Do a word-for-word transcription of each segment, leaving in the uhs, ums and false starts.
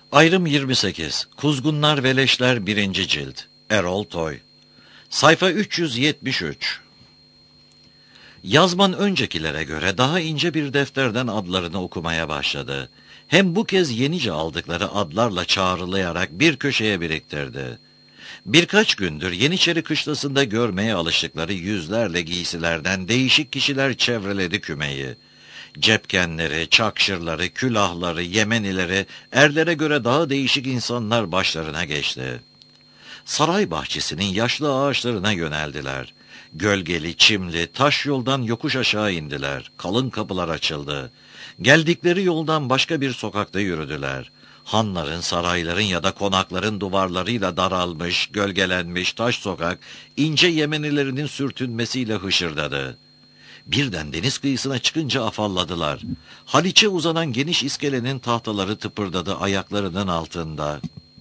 Ayrım yirmi sekiz. Kuzgunlar ve Leşler birinci Cilt. Erol Toy. Sayfa üç yüz yetmiş üç. Yazman öncekilere göre daha ince bir defterden adlarını okumaya başladı. Hem bu kez yenice aldıkları adlarla çağrılayarak bir köşeye biriktirdi. Birkaç gündür Yeniçeri kışlasında görmeye alıştıkları yüzlerle giysilerden değişik kişiler çevreledi kümeyi. Cepkenleri, çakşırları, külahları, Yemenileri, erlere göre daha değişik insanlar başlarına geçti. Saray bahçesinin yaşlı ağaçlarına yöneldiler. Gölgeli, çimli, taş yoldan yokuş aşağı indiler. Kalın kapılar açıldı. Geldikleri yoldan başka bir sokakta yürüdüler. Hanların, sarayların ya da konakların duvarlarıyla daralmış, gölgelenmiş taş sokak, ince Yemenilerinin sürtünmesiyle hışırdadı. Birden deniz kıyısına çıkınca afalladılar. Haliç'e uzanan geniş iskelenin tahtaları tıpırdadı ayaklarının altında.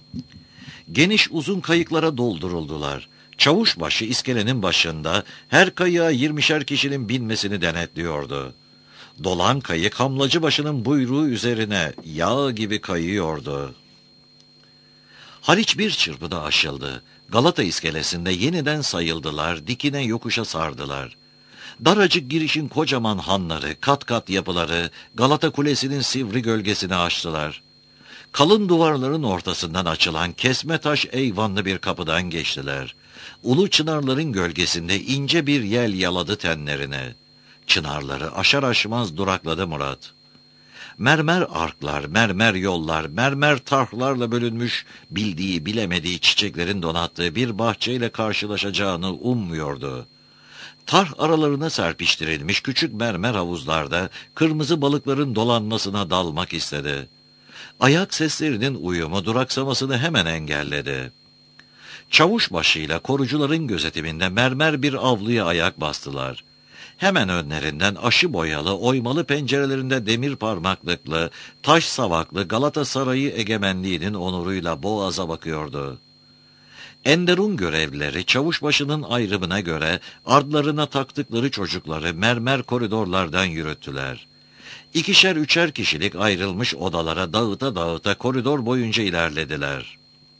Geniş uzun kayıklara dolduruldular. Çavuşbaşı iskelenin başında her kayığa yirmişer kişinin binmesini denetliyordu. Dolan kayık Hamlacıbaşı'nın buyruğu üzerine yağ gibi kayıyordu. Haliç bir çırpıda aşıldı. Galata iskelesinde yeniden sayıldılar, dikine yokuşa sardılar. Daracık girişin kocaman hanları, kat kat yapıları, Galata Kulesi'nin sivri gölgesini açtılar. Kalın duvarların ortasından açılan kesme taş eyvanlı bir kapıdan geçtiler. Ulu çınarların gölgesinde ince bir yel yaladı tenlerine. Çınarları aşar aşmaz durakladı Murat. Mermer arklar, mermer yollar, mermer tarhlarla bölünmüş, bildiği bilemediği çiçeklerin donattığı bir bahçeyle karşılaşacağını ummuyordu. Tarh aralarına serpiştirilmiş küçük mermer havuzlarda kırmızı balıkların dolanmasına dalmak istedi. Ayak seslerinin uyumu duraksamasını hemen engelledi. Çavuşbaşıyla korucuların gözetiminde mermer bir avluya ayak bastılar. Hemen önlerinden aşı boyalı, oymalı pencerelerinde demir parmaklıklı, taş savaklı Galata Sarayı egemenliğinin onuruyla boğaza bakıyordu. Enderun görevlileri çavuşbaşının ayrımına göre ardlarına taktıkları çocukları mermer koridorlardan yürüttüler. İkişer üçer kişilik ayrılmış odalara dağıta dağıta koridor boyunca ilerlediler.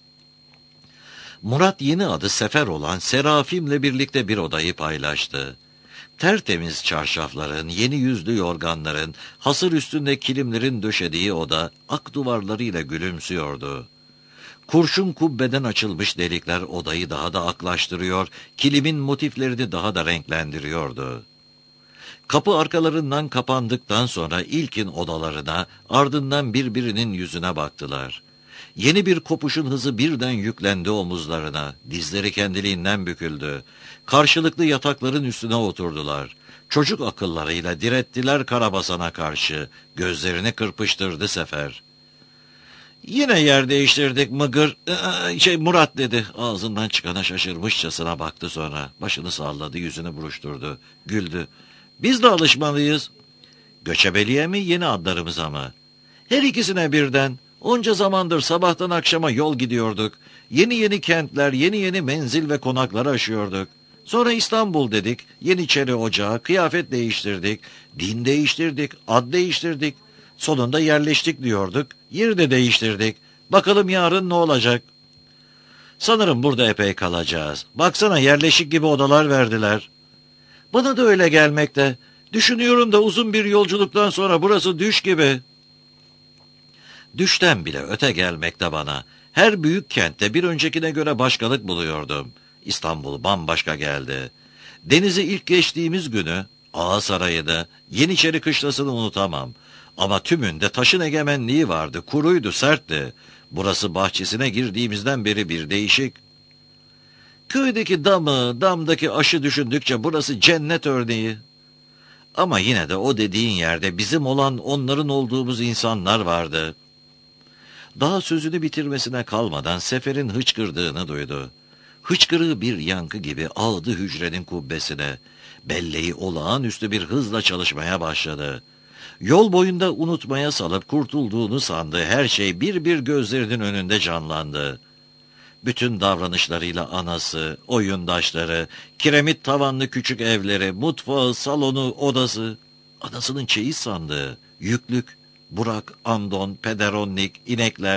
Murat yeni adı Sefer olan Serafim'le birlikte bir odayı paylaştı. Tertemiz çarşafların, yeni yüzlü yorganların, hasır üstünde kilimlerin döşediği oda ak duvarlarıyla gülümsüyordu. Kurşun kubbeden açılmış delikler odayı daha da aklaştırıyor, kilimin motiflerini daha da renklendiriyordu. Kapı arkalarından kapandıktan sonra ilkin odalarına, ardından birbirinin yüzüne baktılar. Yeni bir kopuşun hızı birden yüklendi omuzlarına, dizleri kendiliğinden büküldü. Karşılıklı yatakların üstüne oturdular. Çocuk akıllarıyla direttiler Karabasan'a karşı, gözlerini kırpıştırdı Sefer. "Yine yer değiştirdik Mıgır, ee, şey Murat" dedi. Ağzından çıkana şaşırmışçasına baktı sonra. Başını salladı, yüzünü buruşturdu, güldü. "Biz de alışmalıyız." "Göçebeliğe mi, yeni adlarımıza mı?" "Her ikisine birden. Onca zamandır sabahtan akşama yol gidiyorduk. Yeni yeni kentler, yeni yeni menzil ve konaklar aşıyorduk. Sonra İstanbul dedik, Yeniçeri Ocağı, kıyafet değiştirdik, din değiştirdik, ad değiştirdik. Sonunda yerleştik diyorduk, yer de değiştirdik. Bakalım yarın ne olacak?" "Sanırım burada epey kalacağız. Baksana, yerleşik gibi odalar verdiler." "Bana da öyle gelmekte. Düşünüyorum da uzun bir yolculuktan sonra burası düş gibi." Düşten bile öte gelmekte bana. Her büyük kentte bir öncekine göre başkalık buluyordum. İstanbul bambaşka geldi. Denizi ilk geçtiğimiz günü, Ağa Sarayı'nda, Yeniçeri kışlasını unutamam. Ama tümünde taşın egemenliği vardı, kuruydu, sertti. Burası bahçesine girdiğimizden beri bir değişik. Köydeki damı, damdaki aşı düşündükçe burası cennet örneği. Ama yine de o dediğin yerde bizim olan, onların olduğumuz insanlar vardı. Daha sözünü bitirmesine kalmadan Sefer'in hıçkırdığını duydu. Hıçkırığı bir yankı gibi ağdı hücrenin kubbesine. Belleği olağanüstü bir hızla çalışmaya başladı. Yol boyunda unutmaya salıp kurtulduğunu sandığı her şey bir bir gözlerinin önünde canlandı. Bütün davranışlarıyla anası, oyundaşları, kiremit tavanlı küçük evleri, mutfağı, salonu, odası, anasının çeyiz sandığı, yüklük, burak, andon, pederonlik, inekler,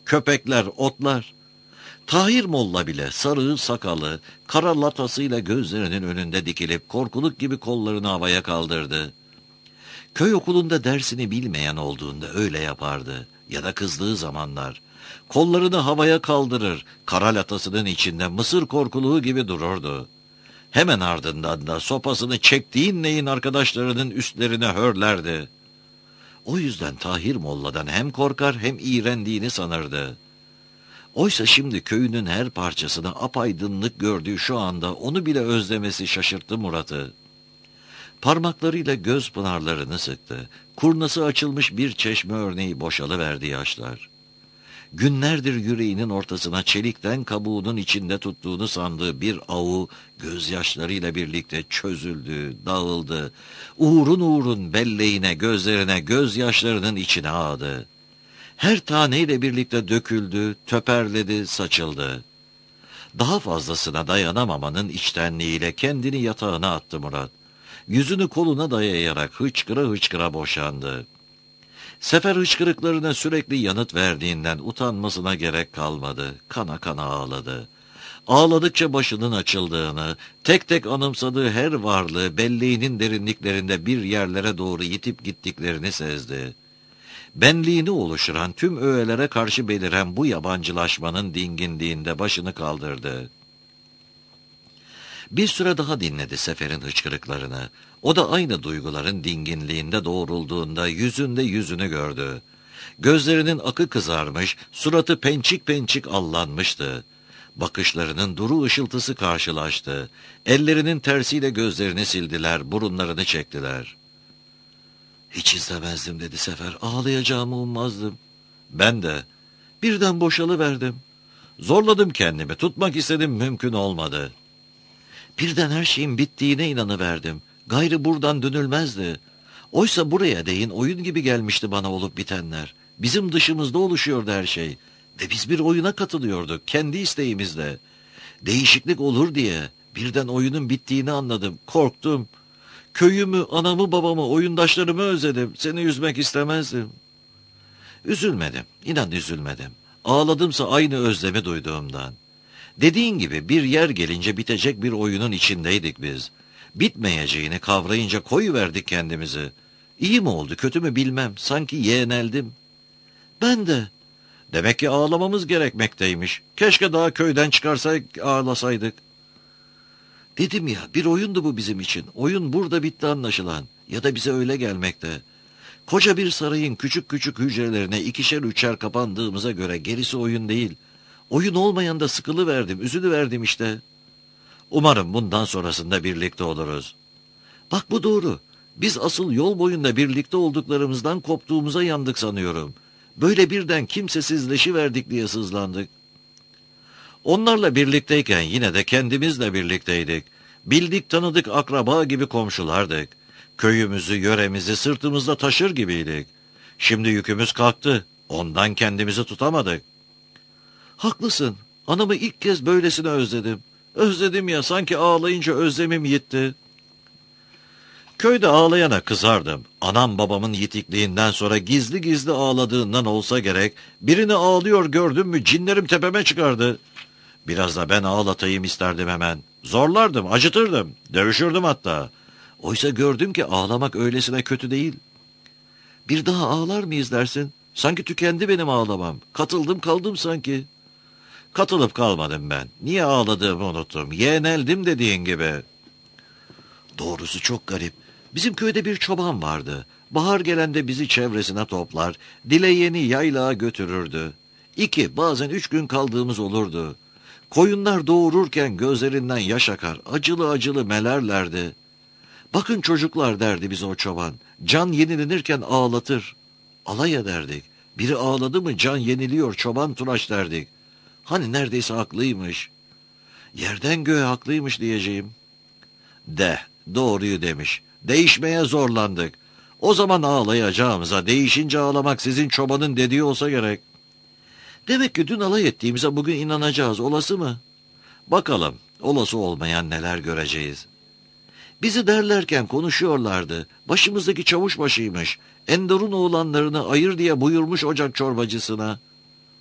köpekler, otlar. Tahir Molla bile sarığı sakalı, kara latasıyla gözlerinin önünde dikilip korkuluk gibi kollarını havaya kaldırdı. Köy okulunda dersini bilmeyen olduğunda öyle yapardı. Ya da kızdığı zamanlar. Kollarını havaya kaldırır, kara latasının içinde mısır korkuluğu gibi dururdu. Hemen ardından da sopasını çektiğin neyin arkadaşlarının üstlerine hörlerdi. O yüzden Tahir Molla'dan hem korkar hem iğrendiğini sanırdı. Oysa şimdi köyünün her parçasını apaydınlık gördüğü şu anda onu bile özlemesi şaşırttı Murat'ı. Parmaklarıyla göz pınarlarını sıktı. Kurnası açılmış bir çeşme örneği boşalıverdi yaşlar. Günlerdir yüreğinin ortasına çelikten kabuğunun içinde tuttuğunu sandığı bir avu gözyaşlarıyla birlikte çözüldü, dağıldı. Uğrun uğrun belleğine, gözlerine, gözyaşlarının içine ağdı. Her taneyle birlikte döküldü, töperledi, saçıldı. Daha fazlasına dayanamamanın içtenliğiyle kendini yatağına attı Murat. Yüzünü koluna dayayarak hıçkıra hıçkıra boşandı. Sefer hıçkırıklarına sürekli yanıt verdiğinden utanmasına gerek kalmadı. Kana kana ağladı. Ağladıkça başının açıldığını, tek tek anımsadığı her varlığı belleğinin derinliklerinde bir yerlere doğru yitip gittiklerini sezdi. Benliğini oluşturan tüm öğelere karşı beliren bu yabancılaşmanın dinginliğinde başını kaldırdı. Bir süre daha dinledi Sefer'in hıçkırıklarını. O da aynı duyguların dinginliğinde doğrulduğunda yüzünde yüzünü gördü. Gözlerinin akı kızarmış, suratı pençik pençik allanmıştı. Bakışlarının duru ışıltısı karşılaştı. Ellerinin tersiyle gözlerini sildiler, burunlarını çektiler. "Hiç istemezdim," dedi Sefer. "Ağlayacağımı ummazdım." "Ben de. Birden boşalıverdim. Zorladım kendimi, tutmak istedim, mümkün olmadı. Birden her şeyin bittiğine inanıverdim. Gayrı buradan dönülmezdi. Oysa buraya değin oyun gibi gelmişti bana olup bitenler. Bizim dışımızda oluşuyordu her şey. Ve biz bir oyuna katılıyorduk, kendi isteğimizle. Değişiklik olur diye birden oyunun bittiğini anladım, korktum. Köyümü, anamı, babamı, oyundaşlarımı özledim. Seni üzmek istemezdim." Üzülmedim, inan üzülmedim. Ağladımsa aynı özlemi duyduğumdan. Dediğin gibi bir yer gelince bitecek bir oyunun içindeydik biz. Bitmeyeceğini kavrayınca koyuverdik kendimizi. İyi mi oldu, kötü mü bilmem. Sanki yeğeneldim. Ben de. Demek ki ağlamamız gerekmekteymiş. Keşke daha köyden çıkarsak ağlasaydık. Dedim ya, bir oyundu bu bizim için. Oyun burada bitti anlaşılan. Ya da bize öyle gelmekte. Koca bir sarayın küçük küçük hücrelerine ikişer üçer kapandığımıza göre gerisi oyun değil. Oyun olmayan da sıkılıverdim, üzülüverdim işte. Umarım bundan sonrasında birlikte oluruz. Bak bu doğru. Biz asıl yol boyunda birlikte olduklarımızdan koptuğumuza yandık sanıyorum. Böyle birden kimsesizleşiverdik diye sızlandık. Onlarla birlikteyken yine de kendimizle birlikteydik. Bildik tanıdık akraba gibi komşulardık. Köyümüzü, yöremizi sırtımızda taşır gibiydik. Şimdi yükümüz kalktı. Ondan kendimizi tutamadık. Haklısın. Anamı ilk kez böylesine özledim. Özledim ya, sanki ağlayınca özlemim yitti. Köyde ağlayana kızardım. Anam babamın yitikliğinden sonra gizli gizli ağladığından olsa gerek, birini ağlıyor gördüm mü cinlerim tepeme çıkardı. Biraz da ben ağlatayım isterdim hemen. Zorlardım, acıtırdım, dövüşürdüm hatta. Oysa gördüm ki ağlamak öylesine kötü değil. Bir daha ağlar mıyız dersin? Sanki tükendi benim ağlamam. Katıldım kaldım sanki. Katılıp kalmadım ben. Niye ağladığımı unuttum. Yeğeneldim dediğin gibi. Doğrusu çok garip. Bizim köyde bir çoban vardı. Bahar gelende bizi çevresine toplar, dileğeni yaylağa götürürdü. İki, bazen üç gün kaldığımız olurdu. Koyunlar doğururken gözlerinden yaş akar, acılı acılı melerlerdi. Bakın çocuklar derdi bize o çoban. Can yenilenirken ağlatır. Alay ederdik. Biri ağladı mı can yeniliyor çoban turaş derdik. Hani neredeyse haklıymış. Yerden göğe haklıymış diyeceğim. De, doğruyu demiş. Değişmeye zorlandık. O zaman ağlayacağımıza değişince ağlamak sizin çobanın dediği olsa gerek. Demek ki dün alay ettiğimize bugün inanacağız, olası mı? Bakalım, olası olmayan neler göreceğiz. Bizi derlerken konuşuyorlardı. Başımızdaki çavuş başıymış. Enderun oğlanlarını ayır diye buyurmuş ocak çorbacısına.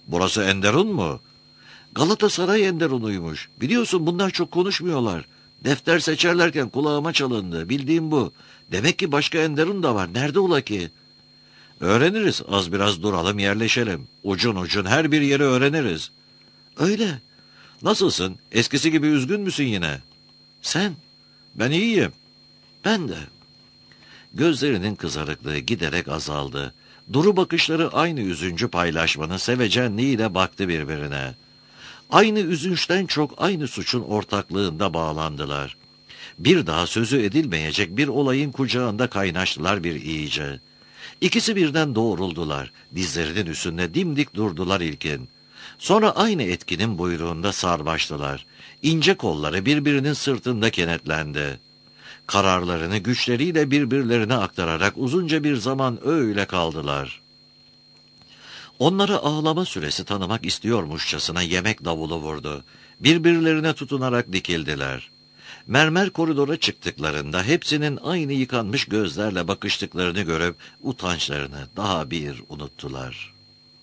Burası Enderun mu? Galatasaray Enderun'uymuş. Biliyorsun bunlar çok konuşmuyorlar. Defter seçerlerken kulağıma çalındı. Bildiğim bu. Demek ki başka Enderun da var. Nerede ola ki? Öğreniriz. Az biraz duralım, yerleşelim. Ucun ucun her bir yeri öğreniriz. Öyle. Nasılsın? Eskisi gibi üzgün müsün yine? Sen? Ben iyiyim. Ben de. Gözlerinin kızarıklığı giderek azaldı. Duru bakışları aynı üzüncü paylaşmanın sevecenliğiyle baktı birbirine. Aynı üzünçten çok aynı suçun ortaklığında bağlandılar. Bir daha sözü edilmeyecek bir olayın kucağında kaynaştılar bir iyice. İkisi birden doğruldular. Dizlerinin üstünde dimdik durdular ilkin. Sonra aynı etkinin buyruğunda sarmaştılar. İnce kolları birbirinin sırtında kenetlendi. Kararlarını güçleriyle birbirlerine aktararak uzunca bir zaman öyle kaldılar. Onları ağlama süresi tanımak istiyormuşçasına yemek davulu vurdu. Birbirlerine tutunarak dikildiler. Mermer koridora çıktıklarında hepsinin aynı yıkanmış gözlerle bakıştıklarını görüp utançlarını daha bir unuttular.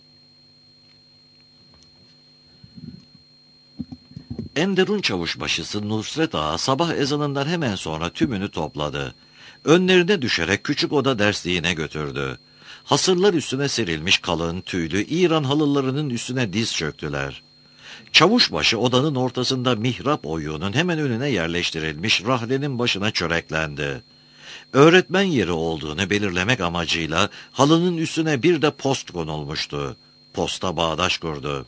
Enderun çavuşbaşısı Nusret Ağa sabah ezanından hemen sonra tümünü topladı. Önlerine düşerek küçük oda dersliğine götürdü. Hasırlar üstüne serilmiş kalın, tüylü İran halılarının üstüne diz çöktüler. Çavuşbaşı odanın ortasında mihrap oyuğunun hemen önüne yerleştirilmiş rahlenin başına çöreklendi. Öğretmen yeri olduğunu belirlemek amacıyla halının üstüne bir de post konulmuştu. Posta bağdaş kurdu.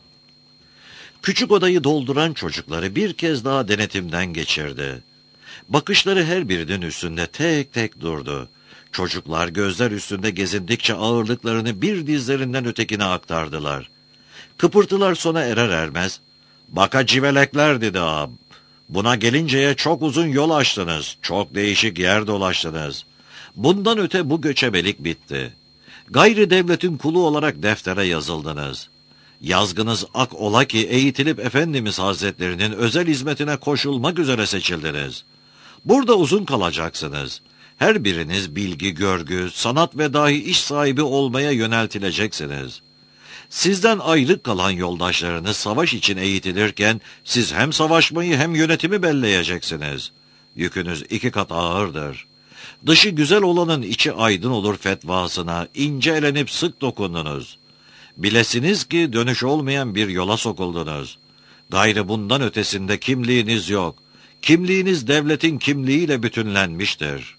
Küçük odayı dolduran çocukları bir kez daha denetimden geçirdi. Bakışları her birinin üstünde tek tek durdu. Çocuklar gözler üstünde gezindikçe ağırlıklarını bir dizlerinden ötekine aktardılar. Kıpırtılar sona erer ermez, "Baka civelekler," dedi ağam. "Buna gelinceye çok uzun yol açtınız, çok değişik yer dolaştınız. Bundan öte bu göçebelik bitti. Gayri devletin kulu olarak deftere yazıldınız. Yazgınız ak ola ki eğitilip Efendimiz Hazretlerinin özel hizmetine koşulmak üzere seçildiniz. Burada uzun kalacaksınız. Her biriniz bilgi, görgü, sanat ve dahi iş sahibi olmaya yöneltileceksiniz. Sizden ayrı kalan yoldaşlarınız savaş için eğitilirken siz hem savaşmayı hem yönetimi belleyeceksiniz. Yükünüz iki kat ağırdır. Dışı güzel olanın içi aydın olur fetvasına ince elenip sık dokundunuz. Bilesiniz ki dönüş olmayan bir yola sokuldunuz. Gayrı bundan ötesinde kimliğiniz yok. Kimliğiniz devletin kimliğiyle bütünlenmiştir.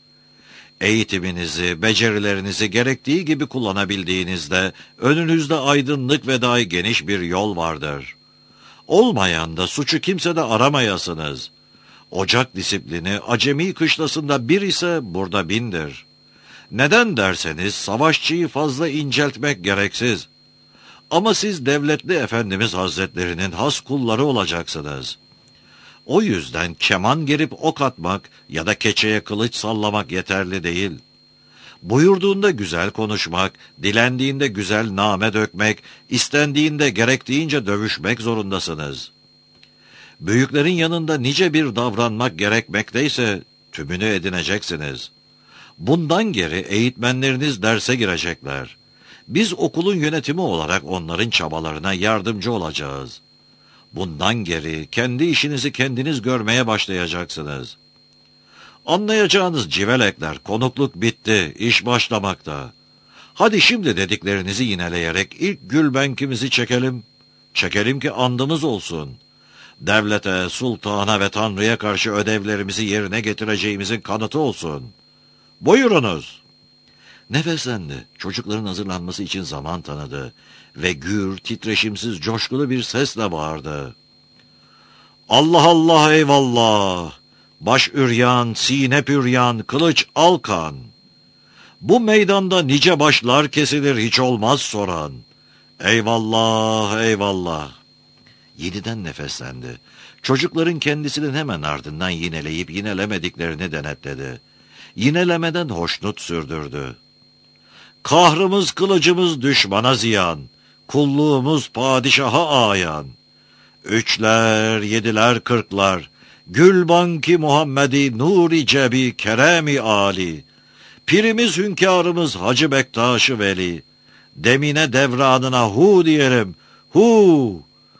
Eğitiminizi, becerilerinizi gerektiği gibi kullanabildiğinizde önünüzde aydınlık ve dahi geniş bir yol vardır. Olmayan da suçu kimsede aramayasınız. Ocak disiplini acemi kışlasında bir ise burada bindir. Neden derseniz savaşçıyı fazla inceltmek gereksiz. Ama siz devletli Efendimiz Hazretlerinin has kulları olacaksınız. O yüzden keman gerip ok atmak ya da keçeye kılıç sallamak yeterli değil. Buyurduğunda güzel konuşmak, dilendiğinde güzel name dökmek, istendiğinde gerektiğince dövüşmek zorundasınız. Büyüklerin yanında nice bir davranmak gerekmekteyse tümünü edineceksiniz. Bundan geri eğitmenleriniz derse girecekler. Biz okulun yönetimi olarak onların çabalarına yardımcı olacağız. Bundan geri kendi işinizi kendiniz görmeye başlayacaksınız. Anlayacağınız civelekler, konukluk bitti, iş başlamakta. Hadi şimdi dediklerinizi yineleyerek ilk gülbenkimizi çekelim. Çekelim ki andımız olsun. Devlete, sultana ve tanrıya karşı ödevlerimizi yerine getireceğimizin kanıtı olsun. Buyurunuz. Nefeslendi. Çocukların hazırlanması için zaman tanıdı. Ve gür, titreşimsiz, coşkulu bir sesle bağırdı. Allah Allah eyvallah! Baş üryan, sine püryan, kılıç alkan! Bu meydanda nice başlar kesilir hiç olmaz soran. Eyvallah, eyvallah! Yeniden nefeslendi. Çocukların kendisinin hemen ardından yineleyip yinelemediklerini denetledi. Yinelemeden hoşnut sürdürdü. Kahrımız kılıcımız düşmana ziyan, kulluğumuz padişaha ayan. Üçler, yediler, kırklar, Gülbanki Muhammedi, Nuri Cebi, Keremi Ali. Pirimiz hünkârımız Hacı Bektaş-ı Veli. Demine devranına hu diyelim, Hu!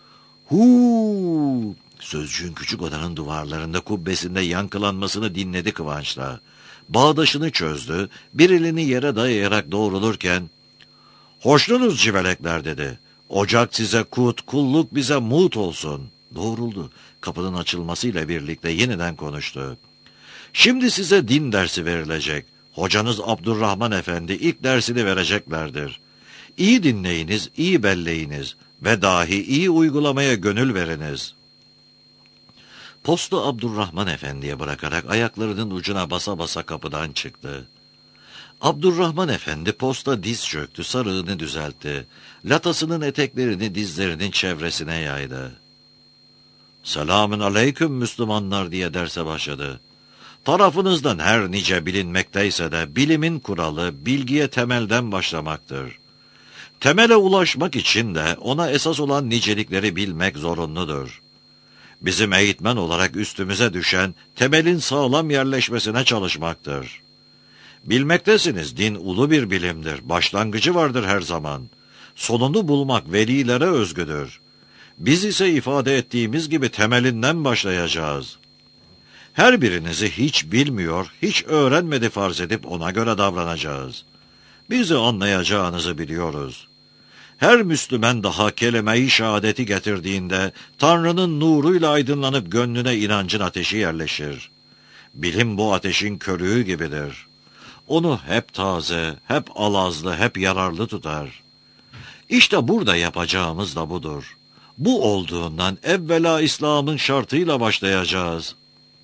Hu! Sözcüğün küçük odanın duvarlarında kubbesinde yankılanmasını dinledi kıvançla. Bağdaşını çözdü, bir elini yere dayayarak doğrulurken, "Hoşnunuz civelekler," dedi. "Ocak size kut, kulluk bize mut olsun." Doğruldu. Kapının açılmasıyla birlikte yeniden konuştu. "Şimdi size din dersi verilecek. Hocanız Abdurrahman Efendi ilk dersini vereceklerdir. İyi dinleyiniz, iyi belleyiniz ve dahi iyi uygulamaya gönül veriniz." Postu Abdurrahman Efendi'ye bırakarak ayaklarının ucuna basa basa kapıdan çıktı. Abdurrahman Efendi posta diz çöktü, sarığını düzeltti. Latasının eteklerini dizlerinin çevresine yaydı. "Selamün aleyküm Müslümanlar," diye derse başladı. "Tarafınızdan her nice bilinmekteyse de bilimin kuralı bilgiye temelden başlamaktır. Temele ulaşmak için de ona esas olan nicelikleri bilmek zorunludur. Bizim eğitmen olarak üstümüze düşen temelin sağlam yerleşmesine çalışmaktır. Bilmektesiniz, din ulu bir bilimdir, başlangıcı vardır her zaman. Sonunu bulmak velilere özgüdür. Biz ise ifade ettiğimiz gibi temelinden başlayacağız. Her birinizi hiç bilmiyor, hiç öğrenmedi farz edip ona göre davranacağız. Bizi anlayacağınızı biliyoruz. Her Müslüman daha kelime-i şehadeti getirdiğinde Tanrı'nın nuruyla aydınlanıp gönlüne inancın ateşi yerleşir. Bilim bu ateşin körüğü gibidir. Onu hep taze, hep alazlı, hep yararlı tutar. İşte burada yapacağımız da budur. Bu olduğundan evvela İslam'ın şartıyla başlayacağız."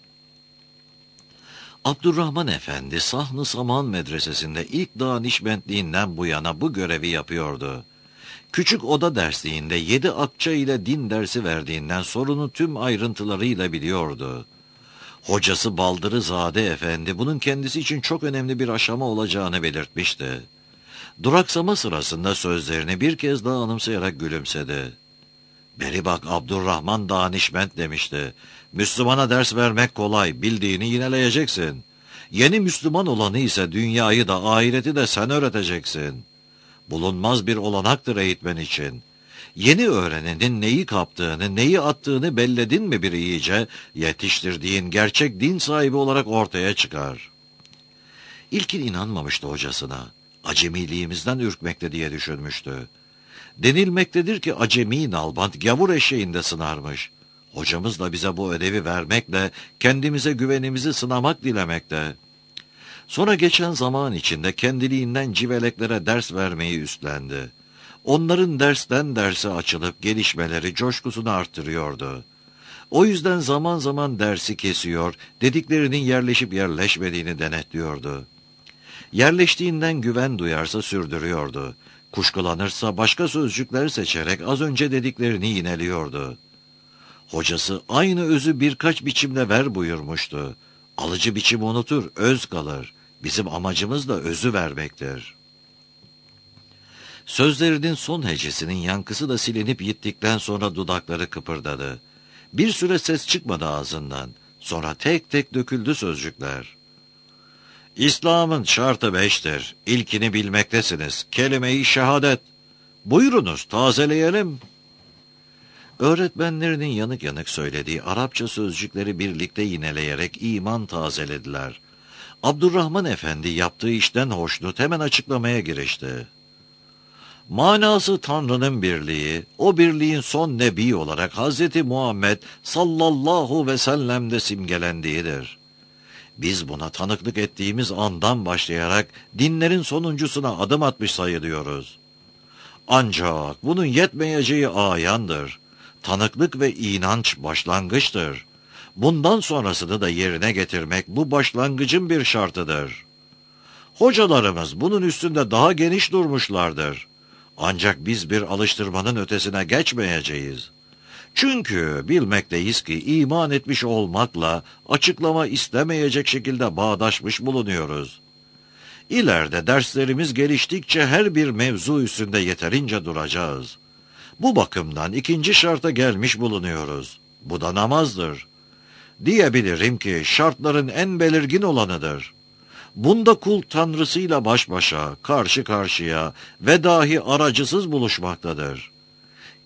Abdurrahman Efendi Sahn-ı Saman Medresesi'nde ilk danişmentliğinden bu yana bu görevi yapıyordu. Küçük oda dersliğinde yedi akça ile din dersi verdiğinden sorunu tüm ayrıntılarıyla biliyordu. Hocası Baldırızade Efendi bunun kendisi için çok önemli bir aşama olacağını belirtmişti. Duraksama sırasında sözlerini bir kez daha anımsayarak gülümsedi. "Beri bak Abdurrahman danişment," demişti. "Müslümana ders vermek kolay, bildiğini yineleyeceksin. Yeni Müslüman olanı ise dünyayı da ahireti de sen öğreteceksin. Bulunmaz bir olanaktır eğitmen için. Yeni öğrenenin neyi kaptığını, neyi attığını belledin mi bir iyice, yetiştirdiğin gerçek din sahibi olarak ortaya çıkar." İlkin inanmamıştı hocasına. Acemiliğimizden ürkmekte diye düşünmüştü. Denilmektedir ki acemi nalbant gavur eşeğinde sınarmış. Hocamız da bize bu ödevi vermekle kendimize güvenimizi sınamak dilemekte. Sonra geçen zaman içinde kendiliğinden civeleklere ders vermeyi üstlendi. Onların dersten derse açılıp gelişmeleri coşkusunu arttırıyordu. O yüzden zaman zaman dersi kesiyor, dediklerinin yerleşip yerleşmediğini denetliyordu. Yerleştiğinden güven duyarsa sürdürüyordu. Kuşkulanırsa başka sözcükler seçerek az önce dediklerini yineliyordu. Hocası aynı özü birkaç biçimde ver buyurmuştu. Alıcı biçim unutur, öz kalır. Bizim amacımız da özü vermektir. Sözlerinin son hecesinin yankısı da silinip gittikten sonra dudakları kıpırdadı. Bir süre ses çıkmadı ağzından. Sonra tek tek döküldü sözcükler. "İslam'ın şartı beştir. İlkini bilmektesiniz. Kelime-i şehadet. Buyurunuz tazeleyelim." Öğretmenlerinin yanık yanık söylediği Arapça sözcükleri birlikte yineleyerek iman tazelediler. Abdurrahman Efendi yaptığı işten hoşnut hemen açıklamaya girişti. "Manası Tanrı'nın birliği, o birliğin son nebi olarak Hazreti Muhammed sallallahu ve sellem'de simgelendiğidir. Biz buna tanıklık ettiğimiz andan başlayarak dinlerin sonuncusuna adım atmış sayılıyoruz. Ancak bunun yetmeyeceği ayandır. Tanıklık ve inanç başlangıçtır. Bundan sonrasını da yerine getirmek bu başlangıcın bir şartıdır. Hocalarımız bunun üstünde daha geniş durmuşlardır. Ancak biz bir alıştırmanın ötesine geçmeyeceğiz. Çünkü bilmekteyiz ki iman etmiş olmakla açıklama istemeyecek şekilde bağdaşmış bulunuyoruz. İleride derslerimiz geliştikçe her bir mevzu üstünde yeterince duracağız. Bu bakımdan ikinci şarta gelmiş bulunuyoruz. Bu da namazdır. Diyebilirim ki şartların en belirgin olanıdır. Bunda kul Tanrısıyla baş başa, karşı karşıya ve dahi aracısız buluşmaktadır.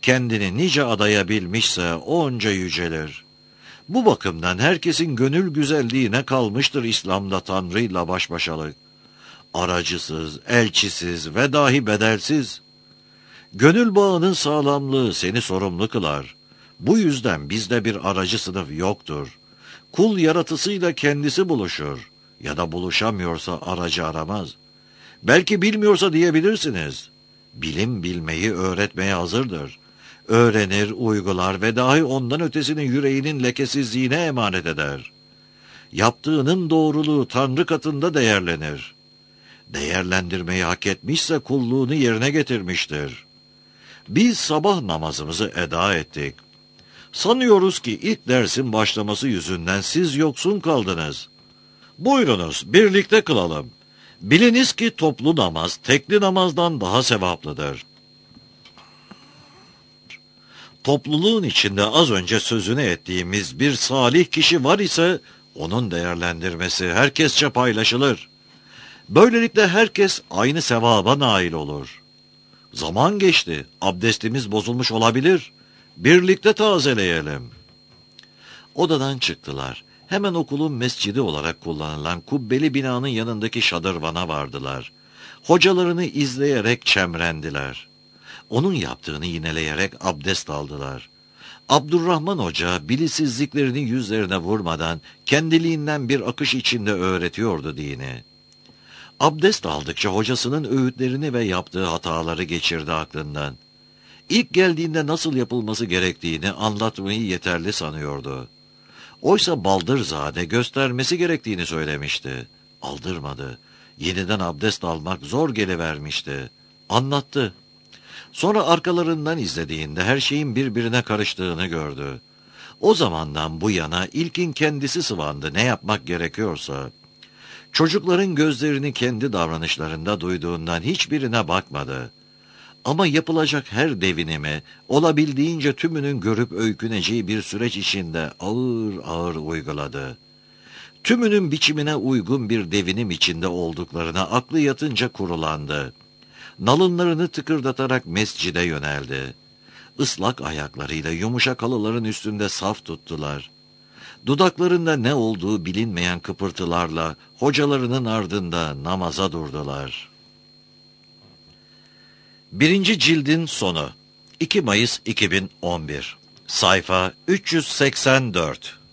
kendini nice adayabilmişse onca yücelir. Bu bakımdan herkesin gönül güzelliğine kalmıştır İslam'da Tanrı'yla baş başalık. Aracısız, elçisiz ve dahi bedelsiz. Gönül bağının sağlamlığı seni sorumlu kılar. Bu yüzden bizde bir aracı sınıf yoktur. Kul yaratısıyla kendisi buluşur. Ya da buluşamıyorsa aracı aramaz. Belki bilmiyorsa diyebilirsiniz. Bilim bilmeyi öğretmeye hazırdır. Öğrenir, uygular ve dahi ondan ötesini yüreğinin lekesizliğine emanet eder. Yaptığının doğruluğu Tanrı katında değerlenir. Değerlendirmeyi hak etmişse kulluğunu yerine getirmiştir. Biz sabah namazımızı eda ettik. Sanıyoruz ki ilk dersin başlaması yüzünden siz yoksun kaldınız. Buyurunuz, birlikte kılalım. Biliniz ki toplu namaz, tekli namazdan daha sevaplıdır. Topluluğun içinde az önce sözünü ettiğimiz bir salih kişi var ise, onun değerlendirmesi herkesçe paylaşılır. Böylelikle herkes aynı sevaba nail olur. Zaman geçti, abdestimiz bozulmuş olabilir. Birlikte tazeleyelim. Odadan çıktılar. Hemen okulun mescidi olarak kullanılan kubbeli binanın yanındaki şadırvana vardılar. Hocalarını izleyerek çemrendiler. Onun yaptığını yineleyerek abdest aldılar. Abdurrahman Hoca bilisizliklerini yüzlerine vurmadan kendiliğinden bir akış içinde öğretiyordu dini. Abdest aldıkça hocasının öğütlerini ve yaptığı hataları geçirdi aklından. İlk geldiğinde nasıl yapılması gerektiğini anlatmayı yeterli sanıyordu. Oysa Baldırzade göstermesi gerektiğini söylemişti. Aldırmadı. Yeniden abdest almak zor gelivermişti. Anlattı. Sonra arkalarından izlediğinde her şeyin birbirine karıştığını gördü. O zamandan bu yana ilkin kendisi sıvandı ne yapmak gerekiyorsa. Çocukların gözlerini kendi davranışlarında duyduğundan hiçbirine bakmadı. Ama yapılacak her devinimi olabildiğince tümünün görüp öyküneceği bir süreç içinde ağır ağır uyguladı. Tümünün biçimine uygun bir devinim içinde olduklarına aklı yatınca kurulandı. Nalınlarını tıkırdatarak mescide yöneldi. Islak ayaklarıyla yumuşak halıların üstünde saf tuttular. Dudaklarında ne olduğu bilinmeyen kıpırtılarla hocalarının ardında namaza durdular. Birinci cildin sonu. iki Mayıs iki bin on bir. Sayfa üç yüz seksen dört.